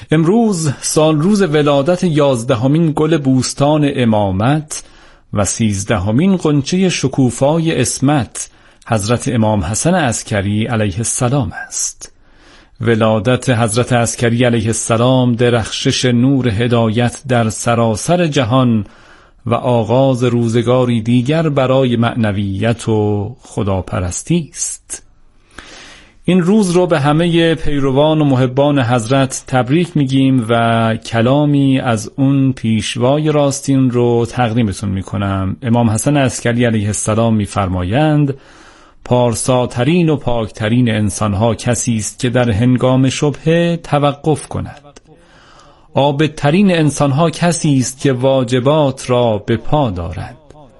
امروز سال روز ولادت 11مین گل بوستان امامت و 13مین غنچه شکوفای عصمت حضرت امام حسن عسکری علیه السلام است. ولادت حضرت عسکری علیه السلام درخشش نور هدایت در سراسر جهان و آغاز روزگاری دیگر برای معنویت و خداپرستی است. این روز رو به همه پیروان و محبان حضرت تبریک میگیم و کلامی از اون پیشوای راستین رو تقدیمتون میکنم. امام حسن عسکری علیه السلام میفرمایند: پارساترین و پاکترین انسانها کسی است که در هنگام شبهه توقف کند. عابدترین انسانها کسی است که واجبات را به پا دارد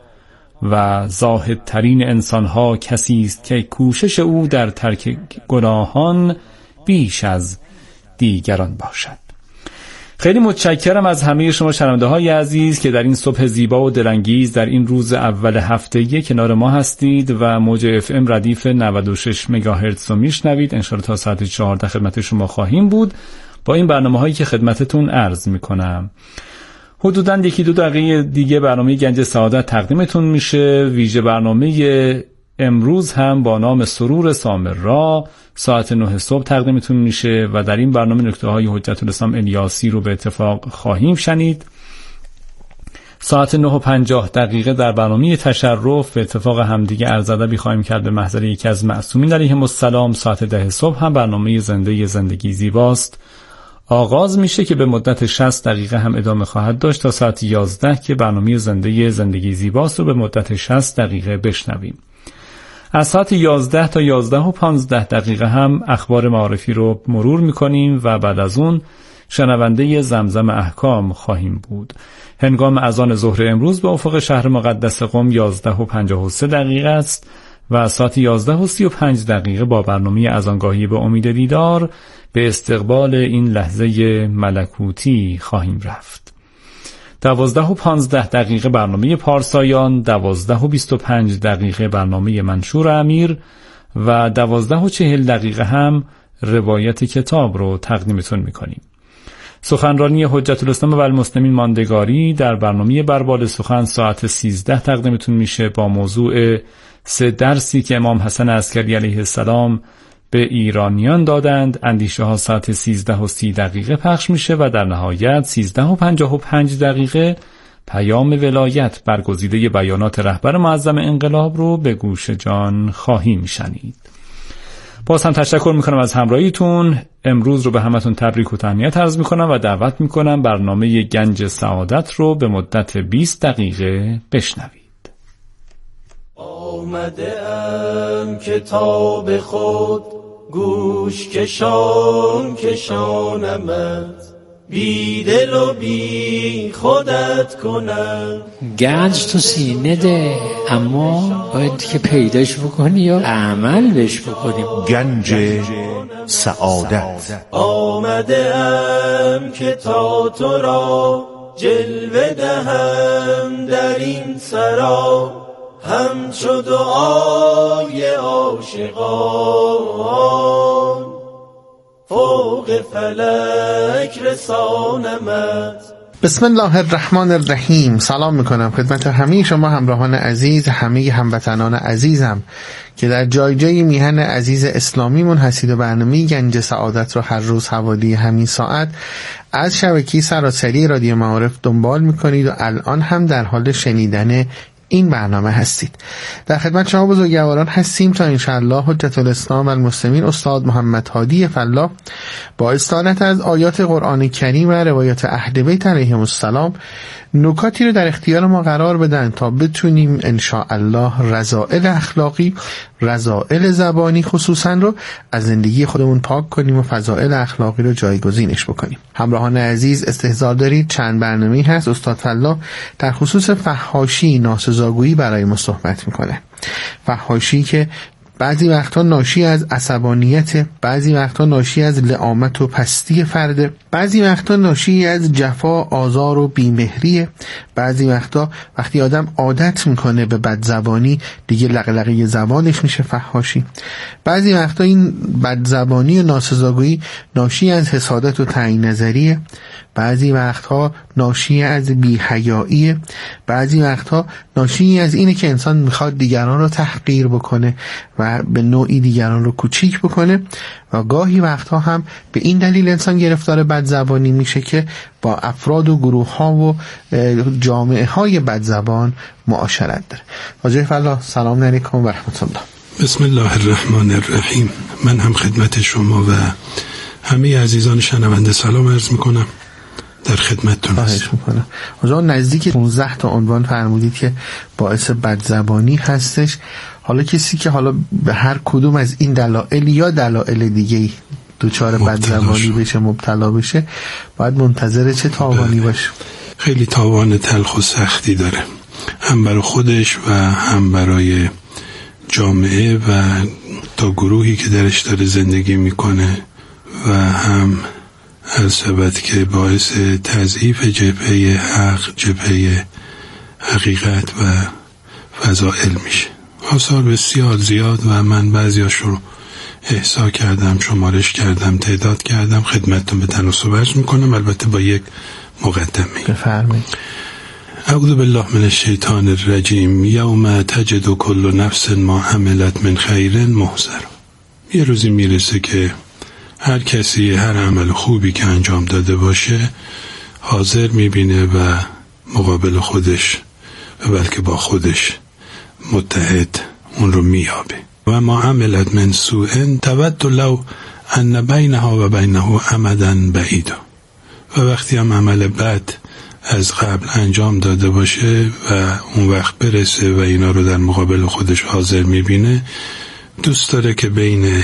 و زاهدترین انسانها کسی است که کوشش او در ترک گناهان بیش از دیگران باشد. خیلی متشکرم از همه شما شنونده های عزیز که در این صبح زیبا و دلانگیز در این روز اول هفتگی کنار ما هستید و موج اف ام ردیف 96 مگاهرتز رو میشنوید. انشاءالله تا ساعت 14 خدمت شما خواهیم بود با این برنامه هایی که خدمتتون عرض میکنم. حدوداً 1-2 دقیقه دیگه برنامه گنج سعادت تقدیمتون میشه. ویژه برنامه امروز هم با نام سرور سامرا ساعت 9 صبح تقدیمتون میشه و در این برنامه نکته های حجت الاسلام الیاسی رو به اتفاق خواهیم شنید. ساعت 9:50 در برنامه تشرف به اتفاق همدیگه عرض خواهیم کرد به محضر یکی از معصومین علیهم السلام. ساعت 10 صبح هم برنامه زندگی زیباست آغاز میشه که به مدت 60 دقیقه هم ادامه خواهد داشت تا ساعت 11 که برنامه زندگی زیباست رو به مدت 60 دقیقه بشنویم. از ساعت 11 تا 11:15 هم اخبار معارفی رو مرور میکنیم و بعد از اون شنونده زمزم احکام خواهیم بود. هنگام اذان ظهر امروز به افق شهر مقدس قم 11:53 است و ساعت 11:35 با برنامه اذانگاهی به امید دیدار به استقبال این لحظه ملکوتی خواهیم رفت. 12:15 برنامه پارسایان، 12:25 برنامه منشور امیر و 12:40 هم روایت کتاب رو تقدیمتون میکنیم. سخنرانی حجت الاسلام و المسلمین ماندگاری در برنامه بربال سخن ساعت 13 تقدیمتون میشه با موضوع 3 درسی که امام حسن عسکری علیه السلام به ایرانیان دادند. اندیشه ها ساعت 13:30 پخش میشه و در نهایت 13:55 پیام ولایت برگزیده بیانات رهبر معظم انقلاب رو به گوش جان خواهیم شنید. باز هم تشکر میکنم از همراهیتون. امروز رو به همتون تبریک و تهنیت عرض میکنم و دعوت میکنم برنامه گنج سعادت رو به مدت 20 دقیقه بشنوید. آمده ام کتاب خود گوش کشانمت بی دل و بی خودت کنم. گنج تو سینه ده اما باید که پیداش بکنی و عمل بش بکنی. گنج سعادت. آمده ام که تا تو را جلوه دهم در این سرا همچو دعای عاشقان فوق فلک رسانمت. بسم الله الرحمن الرحیم. سلام میکنم خدمت همه شما همراهان عزیز، همه هموطنان عزیزم که در جای جای میهن عزیز اسلامیمون هستید و برنامه گنج سعادت رو هر روز حوالی همین ساعت از شبکه سراسری رادیو معارف دنبال میکنید و الان هم در حال شنیدن این برنامه هستید. در خدمت شما بزرگواران هستیم تا انشاءالله حجت الاسلام و المسلمین استاد محمد هادی فلاح با استعانت از آیات قرآن کریم و روایات اهل بیت علیهم السلام نکاتی رو در اختیار ما قرار بدن تا بتونیم انشاءالله رذائل اخلاقی، رذائل زبانی خصوصا رو از زندگی خودمون پاک کنیم و فضائل اخلاقی رو جایگزینش بکنیم. همراهان عزیز استحضار دارید چند برنامه‌ای هست استاد فلاح در خصوص فحاشی، ناسزاگویی برای ما صحبت میکنه. فحاشی که بعضی وقتا ناشی از عصبانیت، بعضی وقتا ناشی از لعامت و پستی فرده، بعضی وقتا ناشی از جفا، آزار و بیمهریه، بعضی وقتا وقتی آدم عادت میکنه به بدزبانی دیگه لقلقه زبانش میشه فحاشی، بعضی وقتا این بدزبانی و ناسزاگویی ناشی از حسادت و تعیین نظریه، بعضی وقتها ناشی از بی‌حیاییه، بعضی وقتها ناشی از اینه که انسان میخواد دیگران رو تحقیر بکنه و به نوعی دیگران رو کوچیک بکنه و گاهی وقتها هم به این دلیل انسان گرفتار بدزبانی میشه که با افراد و گروه ها و جامعه های بدزبان معاشرت داره. حاجی فلاح سلام علیکم و رحمت الله. بسم الله الرحمن الرحیم. من هم خدمت شما و همه عزیزان شنونده سلام عرض میکنم. در خدمتتون هستم. حالا نزدیک 15 تا عنوان فرمودید که باعث بدزبانی هستش. حالا کسی که حالا به هر کدوم از این دلایل یا دلایل دیگه دوچار بدزبانی بشه، مبتلا بشه، باید منتظر چه تاوانی باشه؟ خیلی تاوان تلخ و سختی داره، هم برای خودش و هم برای جامعه و تا گروهی که درش داره زندگی میکنه و هم البته که باعث تضعیف جبهه حق، جبهه حقیقت و فضائل میشه. آثار بسیار زیاد و من بعضیاش رو احصا کردم، شمارش کردم، تعداد کردم، خدمتتون به تناسب عرض میکنم، البته با یک مقدمه. بفرمایید. اعوذ بالله من الشیطان الرجیم. یوم تجد کل نفس ما عملت من خیر محضر. یه روزی میرسه که هر کسی هر عمل خوبی که انجام داده باشه حاضر میبینه و مقابل خودش و بلکه با خودش متحد اون رو میابه. و ما عملت من سوء تود لو ان بینها و بینه امدا بعید. و وقتی هم عمل بد از قبل انجام داده باشه و اون وقت برسه و اینا رو در مقابل خودش حاضر میبینه، دوست داره که بین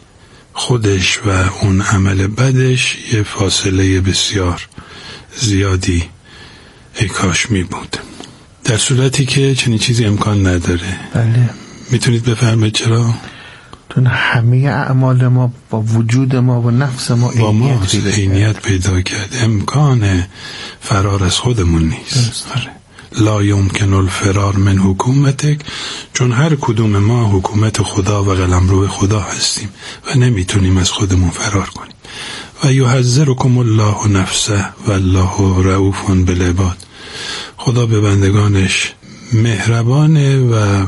خودش و اون عمل بدش یه فاصله بسیار زیادی ای کاش می بود، در صورتی که چنین چیزی امکان نداره. بله. میتونید بفرمایید چرا؟ چون همه اعمال ما با وجود ما و نفس ما عینیت پیدا کرد. امکان فرار از خودمون نیست. لا یمکن الفرار من حکومتک، چون هر کدوم ما حکومت خدا و قلمرو خدا هستیم و نمیتونیم از خودمون فرار کنیم. و یحذرکم الله نفسه و الله رؤوف بالعباد. خدا به بندگانش مهربانه و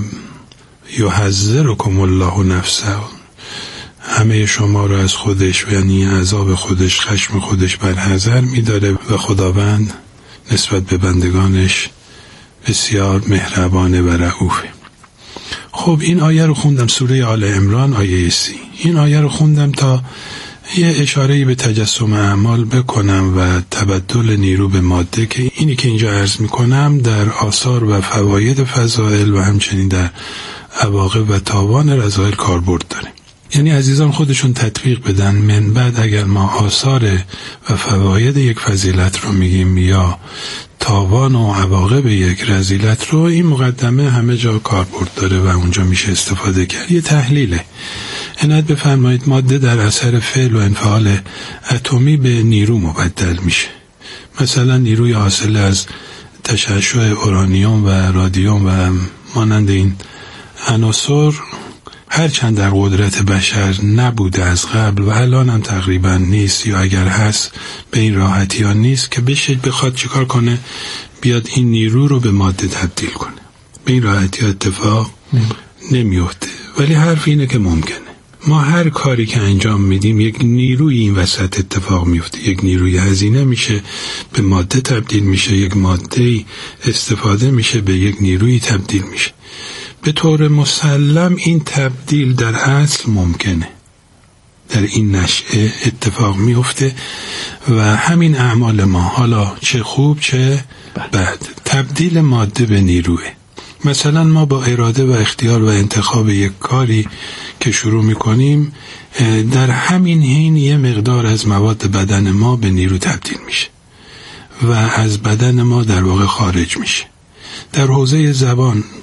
یحذرکم الله نفسه، همه شما رو از خودش یعنی عذاب خودش، خشم خودش برحذر میداره و خداوند نسبت به بندگانش بسیار مهربانه و رؤوفه. خب این آیه رو خوندم، سوره آل عمران آیه 30. این آیه رو خوندم تا یه اشاره‌ای به تجسم اعمال بکنم و تبدل نیرو به ماده که اینی که اینجا عرض میکنم در آثار و فواید فضائل و همچنین در عواقب و تاوان رذائل کاربرد داره. یعنی عزیزان خودشون تطبیق بدن. من بعد اگر ما آثار و فواید یک فضیلت رو میگیم یا تاوان و عواقب یک رذیلت رو، این مقدمه همه جا کاربرد داره و اونجا میشه استفاده کرد. یه تحلیله. عنایت بفرمایید ماده در اثر فعل و انفعال اتمی به نیرو مبدل میشه. مثلا نیروی حاصل از تشعشع اورانیوم و رادیوم و مانند این عناصر هرچند در قدرت بشر نبوده از قبل و الان هم تقریبا نیست، یا اگر هست به این راحتی ها نیست که بخواد چیکار کنه، بیاد این نیرو رو به ماده تبدیل کنه. به این راحتی ها اتفاق نمیفته. ولی حرف اینه که ممکنه. ما هر کاری که انجام میدیم یک نیروی این وسط اتفاق میفته. یک نیروی هزینه میشه به ماده تبدیل میشه، یک ماده استفاده میشه به یک نیروی تبدیل میشه. به طور مسلم این تبدیل در اصل ممکنه، در این نشأه اتفاق میفته و همین اعمال ما، حالا چه خوب چه بد، تبدیل ماده به نیروه. مثلا ما با اراده و اختیار و انتخاب یک کاری که شروع میکنیم، در همین حین یه مقدار از مواد بدن ما به نیرو تبدیل میشه و از بدن ما در واقع خارج میشه. در حوزه زبان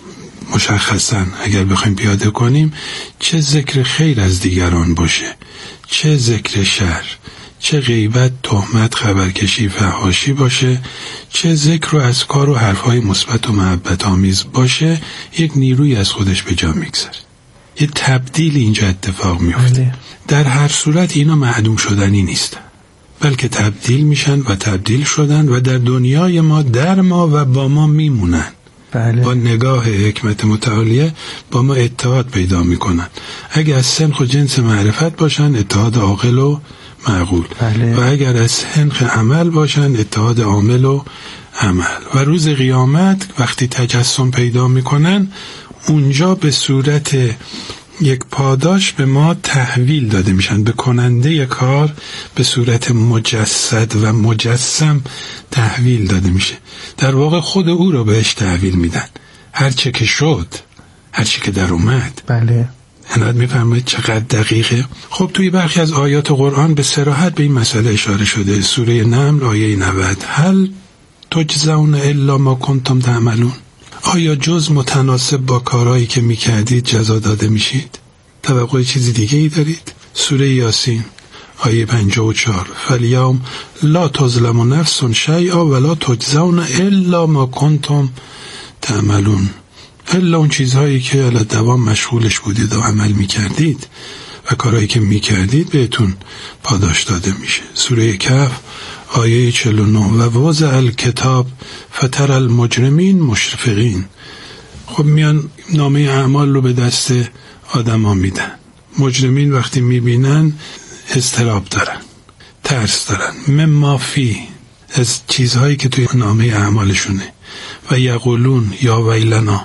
مشخصا اگر بخوایم پیاده کنیم، چه ذکر خیر از دیگران باشه، چه ذکر شر، چه غیبت، تهمت، خبرکشی، فحاشی باشه، چه ذکر و اذکار و حرفهای مثبت و محبت آمیز باشه، یک نیروی از خودش به جا میگذاره. یه تبدیل اینجا اتفاق میفته. در هر صورت اینا معدوم شدنی نیستن، بلکه تبدیل میشن و تبدیل شدن و در دنیای ما، در ما و با ما میمونن. با نگاه حکمت متعالیه با ما اتحاد پیدا میکنن. اگر از سنخ و جنس معرفت باشن، اتحاد عاقل و معقول. و اگر از سنخ عمل باشن، اتحاد عامل و عمل. و روز قیامت وقتی تجسم پیدا میکنن، اونجا به صورت یک پاداش به ما تحویل داده میشن، به کننده کار به صورت مجسد و مجسم تحویل داده میشه. در واقع خود او رو بهش تحویل میدن، هرچه که شد، هرچه که در اومد. بله. عنایت میفرمایید چقدر دقیقه. خب توی برخی از آیات قرآن به صراحت به این مسئله اشاره شده. سوره نمل آیه 90: هل تجزون الا ما کنتم تعملون. آیا جز متناسب با کارهایی که میکردید جزا داده میشید؟ توقع چیزی دیگه ای دارید؟ سوره یاسین آیه 54: فالیوم لا تظلم نفس شیئا ولا تجزون الا ما کنتم تعملون. الا اون چیزهایی که علی دوام مشغولش بودید و عمل میکردید و کارهایی که میکردید بهتون پاداش داده میشه. سوره کهف آیه 49: و وضع الکتاب فتر المجرمین مشفقین. خب میان نامه اعمال رو به دست آدم ها میدن. مجرمین وقتی میبینن اضطراب دارن، ترس دارن، مما فی، از چیزهایی که توی نامه اعمالشونه. و یقولون یا ویلنا،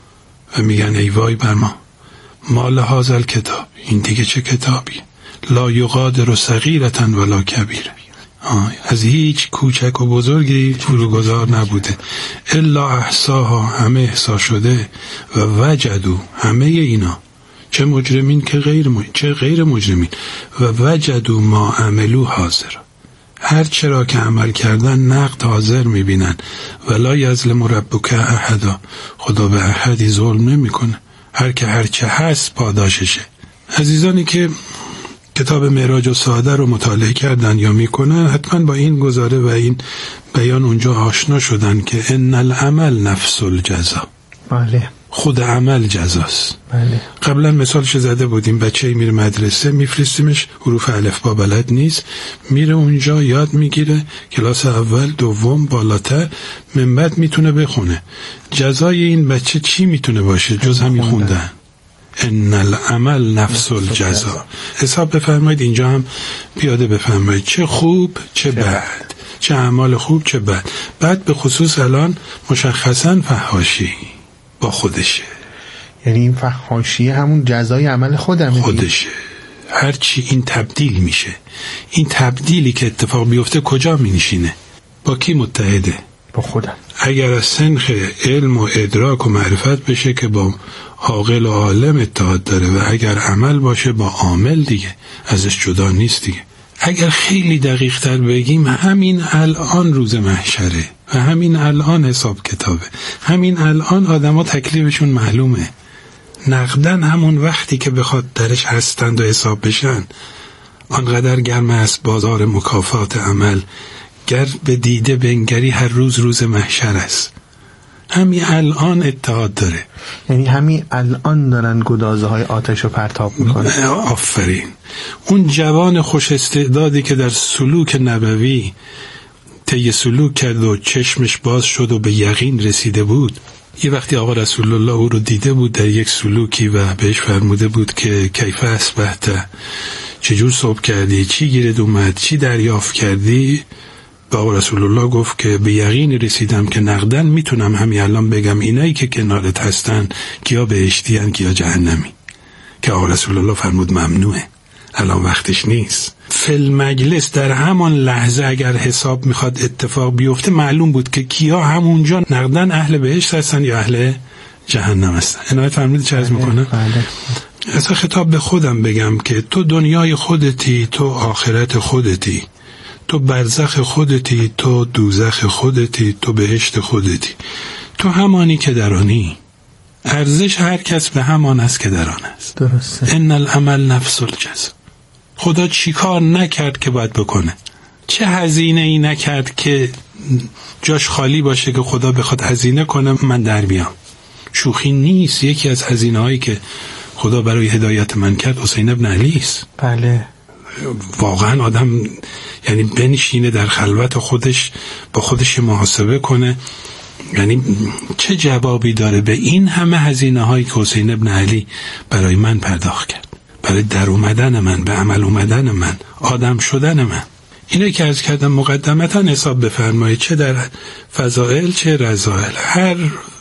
و میگن ای وای بر ما، مال هذا الکتاب، این دیگه چه کتابی، لا یغادر صغیرة ولا کبیره، از هیچ کوچک و بزرگی فروگذار نبوده. الا احصاها، همه احصا شده. و وجدوا، همه اینا، چه مجرمین که غیر مجرمین، و وجدوا ما عملوا حاضر، هر چرا که عمل کردن نقد حاضر میبینن. ولا یظلم ربک احدا، خدا به احدی ظلم نمیکنه، هر که هر چه هست پاداششه. عزیزانی که کتاب معراج السعاده رو مطالعه کردن یا میکنن، حتما با این گزاره و این بیان اونجا آشنا شدن که ان العمل نفس الجزا. بله. خود عمل جزاست. بله. قبلا مثالش زده بودیم، بچه‌ای میره مدرسه، میفرستیمش، حروف الفبا بلد نیست، میره اونجا یاد میگیره، کلاس اول، دوم، بالاتر، من بعد میتونه بخونه. جزای این بچه چی میتونه باشه جز همین خوندن؟ ان العمل نفس الجزا. حساب بفرمایید اینجا هم پیاده بفرمایید، چه خوب چه بد، چه اعمال خوب چه بد. بعد به خصوص الان مشخصا فحاشی با خودشه، یعنی این فحاشی همون جزای عمل خودشه. هرچی این تبدیل میشه، این تبدیلی که اتفاق بیفته کجا می نشینه؟ با کی متحده؟ با خودم. اگر از سنخ علم و ادراک و معرفت بشه که با عاقل و عالم اتحاد داره، و اگر عمل باشه با عامل دیگه ازش جدا نیست دیگه. اگر خیلی دقیق تر بگیم، همین الان روز محشره و همین الان حساب کتابه، همین الان آدم ها تکلیفشون معلومه. نقدن همون وقتی که بخواد درش هستند و حساب بشن، آنقدر گرم است بازار مکافات عمل، گر به دیده بنگری هر روز محشر است. همین الان اتحاد داره، یعنی همین الان دارن گدازه های آتش رو پرتاب میکنن. آفرین. اون جوان خوش استعدادی که در سلوک نبوی طی سلوک کرد و چشمش باز شد و به یقین رسیده بود، یه وقتی آقا رسول الله او رو دیده بود در یک سلوکی و بهش فرموده بود که کیف اصبحت، چجور صبح کردی، چی گیرد اومد، چی دریافت کردی، به آقا رسول الله گفت که به یقین رسیدم که نقدن میتونم همین الان بگم اینایی که کنارت هستن کیا بهشتی ان کیا جهنمی. که آقا رسول الله فرمود ممنوعه، الان وقتش نیست. فل مجلس در همان لحظه اگر حساب میخواد اتفاق بیفته، معلوم بود که کیا همونجا نقدن اهل بهشت هستن یا اهل جهنم هستن. عنایت فرمودید چه عرض میکنم؟ اصلا خطاب به خودم بگم که تو دنیای خودتی، تو آخرت خودتی، تو برزخ خودتی، تو دوزخ خودتی، تو بهشت خودتی، تو همانی که درانی. ارزش هر کس به همان است که در آن است. درسته. ان العمل نفس الجزا. خدا چی کار نکرد که باید بکنه؟ چه هزینه ای نکرد که جاش خالی باشه که خدا بخواد هزینه کنه من در بیام؟ شوخی نیست. یکی از هزینه هایی که خدا برای هدایت من کرد حسین ابن علی است. بله. واقعا آدم یعنی بنشینه در خلوت خودش با خودش محاسبه کنه، یعنی چه جوابی داره به این همه هزینه هایی که حسین ابن علی برای من پرداخت کرد، برای در اومدن من، به عمل اومدن من، آدم شدن من. اینو که عرض کردم مقدمتا حساب بفرمایید، چه در فضائل چه رذائل، هر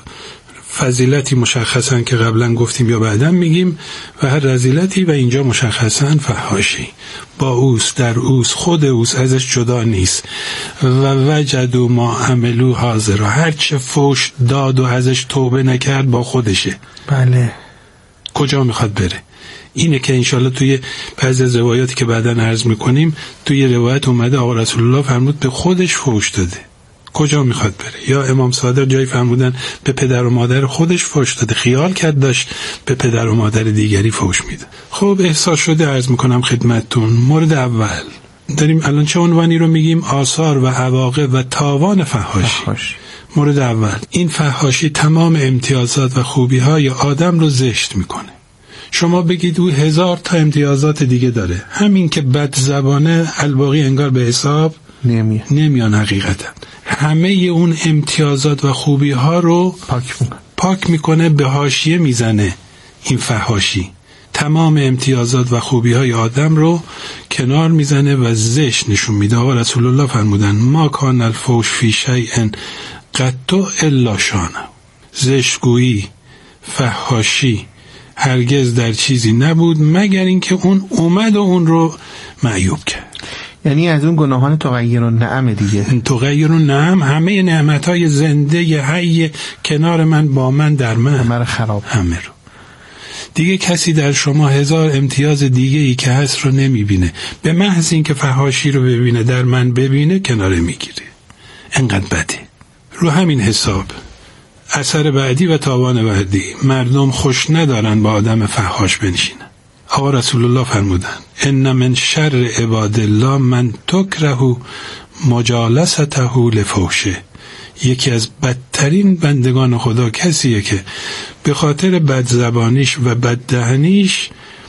فضیلتی مشخصا که قبلا گفتیم یا بعدا میگیم و هر رذیلتی و اینجا مشخصا فحاشی، با اوس، در اوس، خود اوس، ازش جدا نیست. و وجدوا ما عملوا حاضر، هر چه فوش داد و ازش توبه نکرد با خودشه. بله. کجا میخواد بره؟ اینه که انشالله توی بعضی از روایاتی که بعدا عرض میکنیم، توی روایت اومده آقا رسول الله فرمود به خودش فوش داده. کجا میخواد بره؟ یا امام صادق جایی فرمودن به پدر و مادر خودش فوش داده، خیال کرد داشت به پدر و مادر دیگری فوش میده. خب احساس شده عرض میکنم خدمتتون. مورد اول داریم الان چه عنوانی رو میگیم؟ آثار و عواقب و تاوان فحاشی. مورد اول، این فحاشی تمام امتیازات و خوبی‌های آدم رو زشت میکنه. شما بگید او 1000 تا امتیازات دیگه داره، همین که بد زبانه الباقی انگار به حساب نمیان. حقیقتا همه اون امتیازات و خوبی ها رو پاک میکنه، به حاشیه میزنه. این فحاشی تمام امتیازات و خوبی های آدم رو کنار میزنه و زشت نشون میده. آقا رسول الله فرمودن ما کان الفوش فی شیء قط الا شانه. زشتگویی، فحاشی هرگز در چیزی نبود مگر اینکه اون اومد و اون رو معیوب کرد. یعنی از اون گناهان تغیر النعم دیگه. تغیر النعم، همه نعمتهای زنده حی کنار من، با من، در من، همه خراب، همه رو. دیگه کسی در شما 1000 امتیاز دیگه ای که هست رو نمیبینه، به محض این که فحاشی رو ببینه، در من ببینه، کناره میگیره. انقدر بده. رو همین حساب اثر بعدی و تاوان بعدی، مردم خوش ندارن با آدم فحاش بنشینن. آقا رسول الله فرمودن ان من شر عباد الله من تکره مجالسته لفوشه. یکی از بدترین بندگان خدا کسیه که به خاطر بدزبانیش و بددهنیش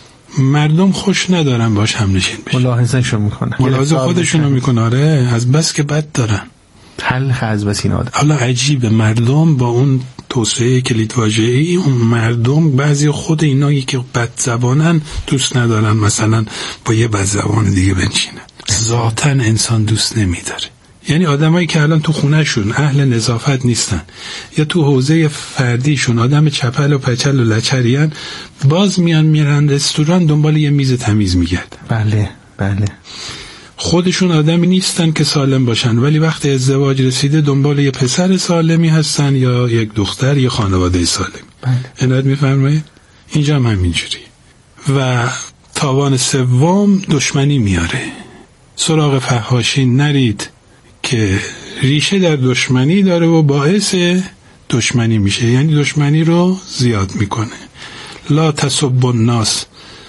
مردم خوش ندارن باش هم نشین بشه. ملاحظه خودشونو میکنه. آره، از بس که بد دارن. تلخ از بس این آدم. حالا عجیبه، مردم با اون توسعه کلیدواژه‌ای، اون مردم بعضی خود اینایی که بد زبانن دوست ندارن مثلا با یه بد زبان دیگه بنشینن. ذاتاً انسان دوست نمیداره. یعنی آدمایی که الان تو خونه‌شون اهل نظافت نیستن یا تو حوزه فردیشون آدم چپل و پچل و لچرین، باز میرن رستوران دنبال یه میز تمیز میگردن. بله بله. خودشون آدمی نیستن که سالم باشن، ولی وقتی ازدواج رسیده دنبال یه پسر سالمی هستن یا یک دختر یا خانواده سالمی. عنایت میفرمایید؟ اینجا هم همینجوری. و تاوان سوم دشمنی میاره. سراغ فحاشی نرید که ریشه در دشمنی داره و باعث دشمنی میشه، یعنی دشمنی رو زیاد میکنه. لا تسبوا الناس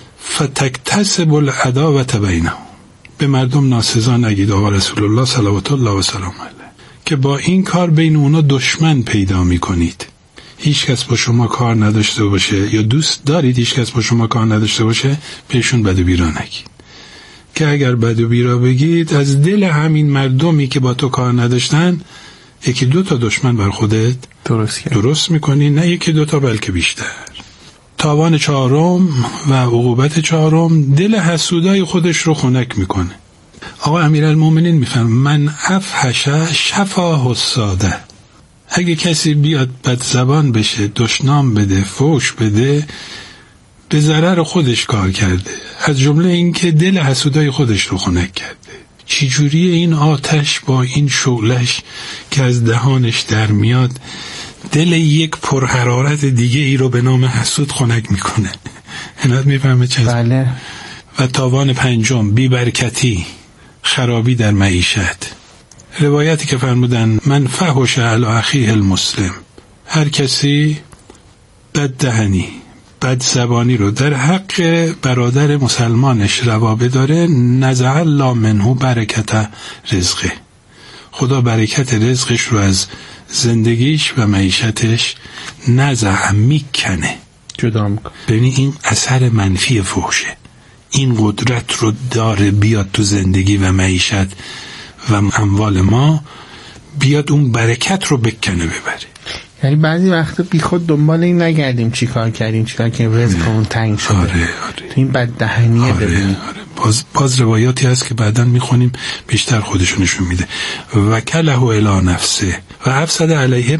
فتکتسبوا العداوة بینهم. به مردم ناسزا نگید. آقا رسول الله صلوات الله و سلام علیه که با این کار بین اونا دشمن پیدا میکنید. هیچ کس با شما کار نداشته باشه یا دوست دارید هیچ کس با شما کار نداشته باشه، بهشون بد و بیرا نگید. که اگر بد و بیرا بگید، از دل همین مردمی که با تو کار نداشتن یکی دو تا دشمن بر خودت درست میکنی، نه یکی دو تا بلکه بیشتر. تاوان چهارم و عقوبت چهارم، دل حسودای خودش رو خنک میکنه. آقا امیرالمومنین میفهم من افحش شفا حساده. اگه کسی بیاد بد زبان بشه، دشنام بده، فوش بده، به ضرر خودش کار کرده، از جمله این که دل حسودای خودش رو خنک کرده. چی جوریه این آتش با این شعلش که از دهانش در میاد دل یک پرحرارت دیگه ای رو به نام حسود خنک میکنه. اینات میفهمه چه؟ بله. و تاوان پنجم، بیبرکتی، خرابی در معیشت. روایتی که فرمودن من فحش علی اخیه المسلم، هر کسی بددهنی، بدزبانی رو در حق برادر مسلمانش روا بداره، نزع الله منه برکت رزقه، خدا برکت رزقش رو از زندگیش و معیشتش نزع میکنه، جدا میکنه. ببینید این اثر منفی فحشه، این قدرت رو داره بیاد تو زندگی و معیشت و اموال ما، بیاد اون برکت رو بکنه ببره. یعنی بعضی وقتا بی خود دنبال این نگردیم چی کار کردیم رزقمون تنگ شده. آره. تو این بددهنیه ببینیم. باز روایاتی هست که بعداً میخونیم بیشتر خودشونشون میده. وکله الی نفسه و افسد علیه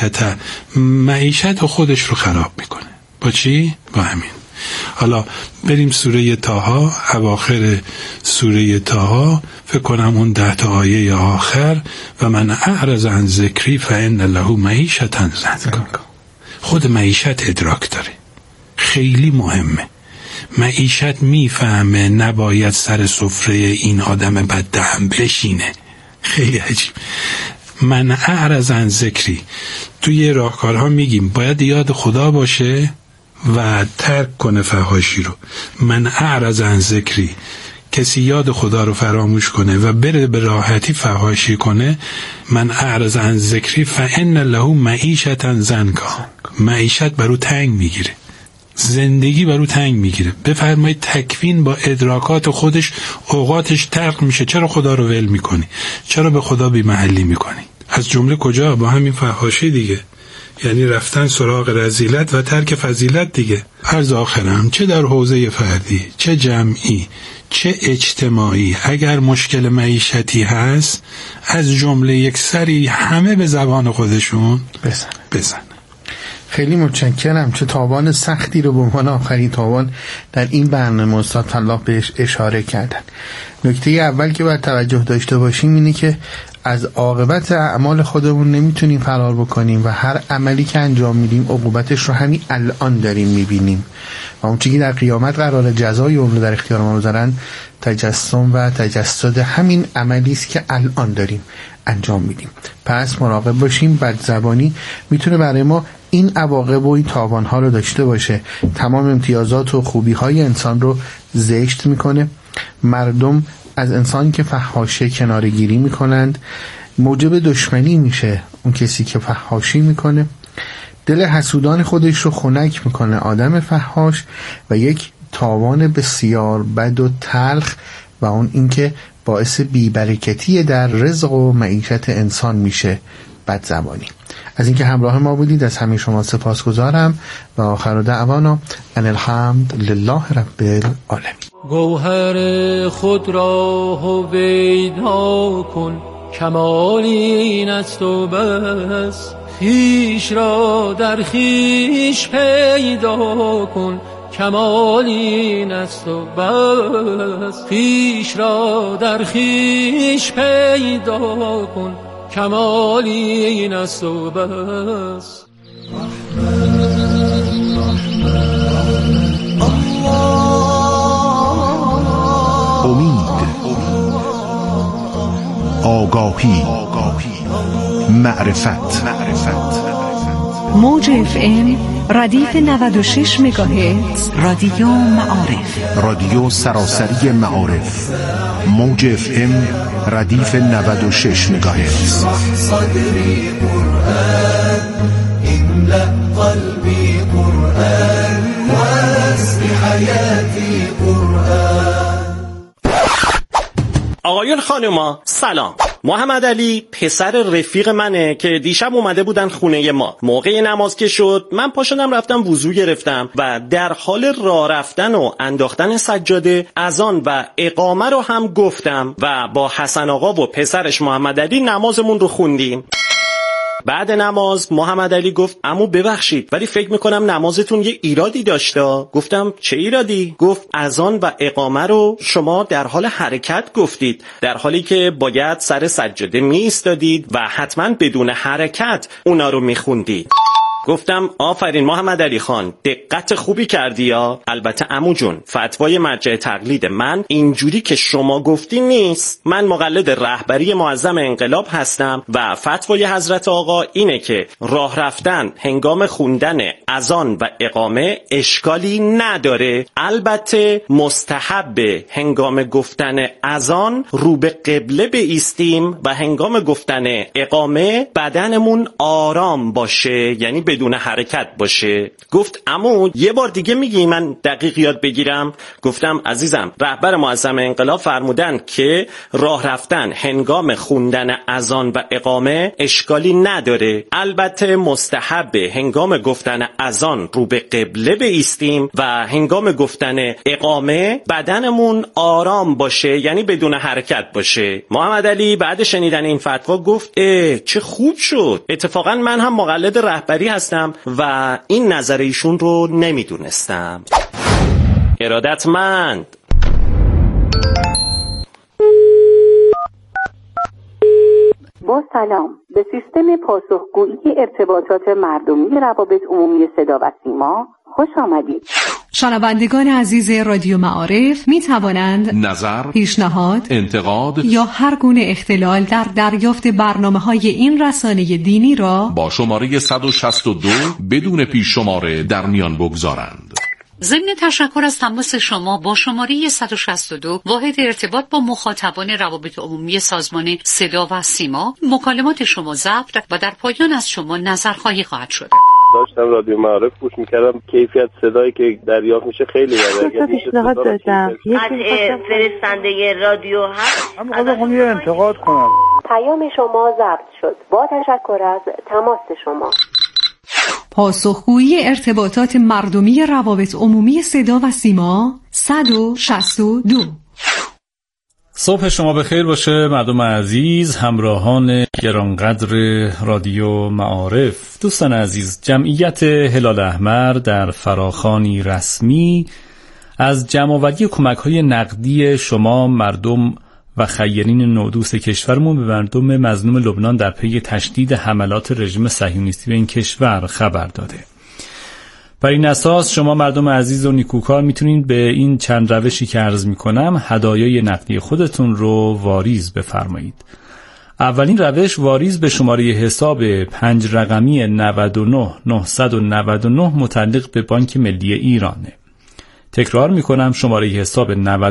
معیشت خودش رو خراب میکنه. با چی؟ با همین. حالا بریم سوره طه، اواخر سوره طه، فکر کنم اون 10 تا آیه آخر، و من اعرض عن ذکری فان له معیشة ضنکا. خود معیشت ادراک داره، خیلی مهمه. معیشت میفهمه نباید سر سفره این آدم بددهن بشینه. خیلی عجیب. من اعرض عن ذکری، توی راهکارها میگیم باید یاد خدا باشه و ترک کنه فحاشی رو. من اعرض عن ذکری، کسی یاد خدا رو فراموش کنه و بره به راحتی فحاشی کنه، من اعرض عن ذکری فان له معیشة ضنکا، معیشت برو تنگ میگیره، زندگی برو تنگ میگیره. بفرمایید تکوین با ادراکات خودش اوقاتش تلخ میشه. چرا خدا رو ول میکنی؟ چرا به خدا بی محلی میکنی؟ از جمله کجا؟ با همین فحاشی دیگه، یعنی رفتن سراغ رذیلت و ترک فضیلت دیگه. عرض آخرم، چه در حوزه فردی، چه جمعی، چه اجتماعی، اگر مشکل معیشتی هست، از جمله یک سری همه به زبان خودشون بزن. خیلی متشکرم. چه تاوان سختی رو به عنوان آخرین تاوان در این برنامه استاد فلاح بهش اشاره کردن. نکته اول که باید توجه داشته باشیم اینه که از عاقبت اعمال خودمون نمیتونیم فرار بکنیم و هر عملی که انجام میدیم عقوبتش رو همین الان داریم میبینیم و اون چیزی که در قیامت قرار جزای اون رو در اختیار ما بذارن تجسم و تجسد همین عملی است که الان داریم انجام میدیم. پس مراقب باشیم. بدزبانی میتونه برای ما این عواقب و این تاوانها رو داشته باشه. تمام امتیازات و خوبی‌های انسان رو زشت میکنه. مردم از انسانی که فحاشه کناره‌گیری میکنند موجب دشمنی میشه اون کسی که فحاشی میکنه. دل حسودان خودش رو خنک میکنه آدم فحاش و یک تاوان بسیار بد و تلخ و اون اینکه باعث بی‌برکتی در رزق و معیشت انسان میشه بدزبانی. از اینکه همراه ما بودید از همه شما سپاسگزارم و آخر دعوانا ان الحمد لله رب العالمین. گوهر خود را هویدا کن، کمال این است و بس. خویش را در خویش پیدا کن، کمال این است و بس. خویش را در خویش پیدا کن، کمال این است و بس. امید، آگاهی، معرفت. موج FM ردیف 96 مگاهرتز، رادیو معارف، رادیو سراسری معارف. موج FM ردیف 96 مگاهرتز. صدری قرآن، املأ قلبی قرآن، واسق حیاتی قرآن. آقایون خانوما سلام. محمد علی پسر رفیق منه که دیشب اومده بودن خونه ما. موقع نماز که شد من پا شدم رفتم وضو گرفتم و در حال راه رفتن و انداختن سجاده اذان و اقامه رو هم گفتم و با حسن آقا و پسرش محمد علی نمازمون رو خوندیم. بعد نماز محمد علی گفت عمو ببخشید ولی فکر میکنم نمازتون یه ایرادی داشته. گفتم چه ایرادی؟ گفت اذان و اقامه رو شما در حال حرکت گفتید، در حالی که باید سر سجاده می ایستادید و حتما بدون حرکت اونا رو میخوندید. گفتم آفرین محمد علی خان، دقت خوبی کردی یا. البته عمو جون، فتوای مرجع تقلید من اینجوری که شما گفتی نیست. من مقلد رهبری معظم انقلاب هستم و فتوای حضرت آقا اینه که راه رفتن هنگام خوندن اذان و اقامه اشکالی نداره. البته مستحب هنگام گفتن اذان رو به قبله بایستیم و هنگام گفتن اقامه بدنمون آرام باشه، یعنی بدون حرکت باشه. گفت عمو یه بار دیگه میگی من دقیق یاد بگیرم؟ گفتم عزیزم، رهبر معظم انقلاب فرمودن که راه رفتن هنگام خوندن اذان و اقامه اشکالی نداره. البته مستحب هنگام گفتن اذان رو به قبله بایستیم و هنگام گفتن اقامه بدنمون آرام باشه، یعنی بدون حرکت باشه. محمد علی بعد شنیدن این فتوا گفت چه خوب شد. اتفاقا من هم مقلد رهبری هستم و این نظر ایشون رو نمیدونستم. ارادتمند. با سلام، به سیستم پاسخگویی ارتباطات مردمی روابط عمومی صدا و سیما خوش آمدید. شنوندگان عزیز رادیو معارف می توانند نظر، پیشنهاد، انتقاد یا هر گونه اختلال در دریافت برنامه‌های این رسانه دینی را با شماره 162 بدون پیش شماره در میان بگذارند. ضمن تشکر از تماس شما با شماره 162 واحد ارتباط با مخاطبان روابط عمومی سازمان صدا و سیما، مکالمات شما ضبط و در پایان از شما نظرخواهی خواهد شد. داشتم رادیو معارف گوش میکردم، کیفیت صدایی که دریافت میشه خیلی بده. پیشنهاد داشتم از فرستنده رادیو هست. من یه انتقاد کنم. پیام شما ضبط شد. با تشکر از تماس شما. پاسخگویی ارتباطات مردمی روابط عمومی صدا و سیما 162. صبح شما بخیر باشه مردم عزیز، همراهان گرانقدر رادیو معارف. دوستان عزیز، جمعیت هلال احمر در فراخوانی رسمی از جمع‌آوری کمک‌های نقدی شما مردم و خیرین نودوست کشورمون به مردم مظلوم لبنان در پی تشدید حملات رژیم صهیونیستی به این کشور خبر داده. بر این اساس شما مردم عزیز و نیکوکار میتونید به این چند روشی که عرض میکنم هدایای نقدی خودتون رو واریز بفرمایید. اولین روش واریز به شماره حساب 5 رقمی 99999 متعلق به بانک ملی ایرانه. تکرار میکنم، شماره حساب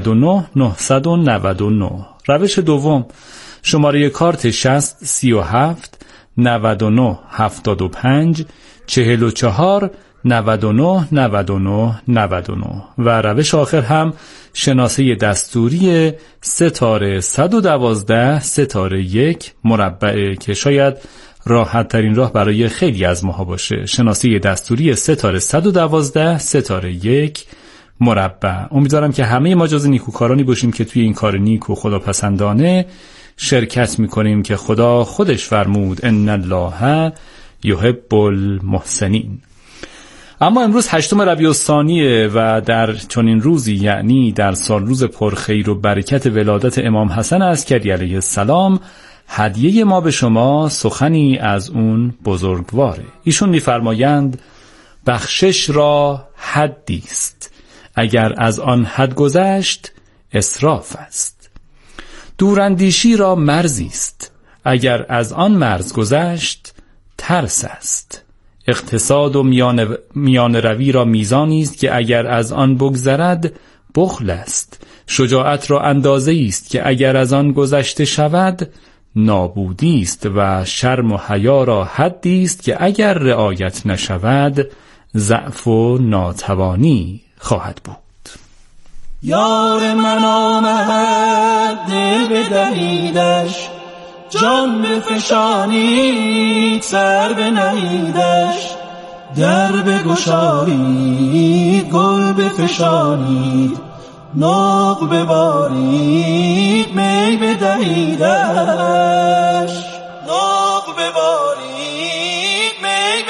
99999. روش دوم، شماره کارت 6037 99 75 44 99 99 99 و روش آخر هم شناسه دستوری ستاره 112 ستاره 1 مربع که شاید راحت ترین راه برای خیلی از ماها باشه. شناسه دستوری ستاره 112 ستاره 1 مربع. امیدوارم که همه ما جز نیکوکارانی باشیم که توی این کار نیک و خداپسندانه شرکت میکنیم که خدا خودش فرمود ان الله یحب المحسنین. اما امروز 8 ربیع الثانی و در چنین روزی، یعنی در سال روز پرخیر و برکت ولادت امام حسن عسکری علیه السلام، هدیه ما به شما سخنی از اون بزرگواره. ایشون می‌فرمایند بخشش را حدی است، اگر از آن حد گذشت اسراف است. دوراندیشی را مرزی است، اگر از آن مرز گذشت ترس است. اقتصاد و میان روی را میزانی است که اگر از آن بگذرد بخل است. شجاعت را اندازه است که اگر از آن گذشته شود نابودی است و شرم و حیا را حدی است که اگر رعایت نشود ضعف و ناتوانی خواهد بود. یار من آمد دل بدهیدش، جان بفشانید سر بنهیدش، در بگشایید گل بفشانید، ناق ببارید می بدهیدش، ناق ببارید می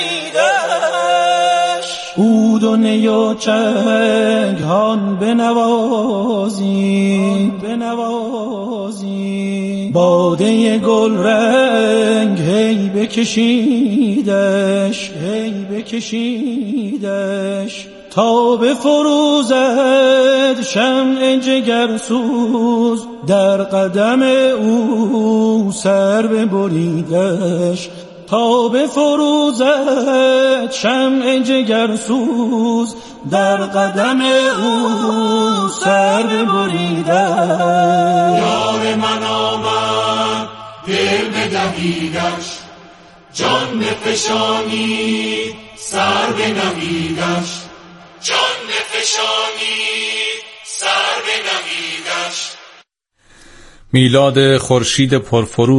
بدهیدش. عود و نی و چنگ هان بنوازید، بنوازید. باده گل رنگ هی بکشیدش تا به فروزد شمع جگرسوز در قدم او سر ببریدش تا به فروزد شمع جگرسوز در قدم او سر ببریدش. یار من آمد دل بدهیدش جان بفشانید سر بنهیدش جان بفشانید سر بنهیدش. میلاد خورشید پرفروغ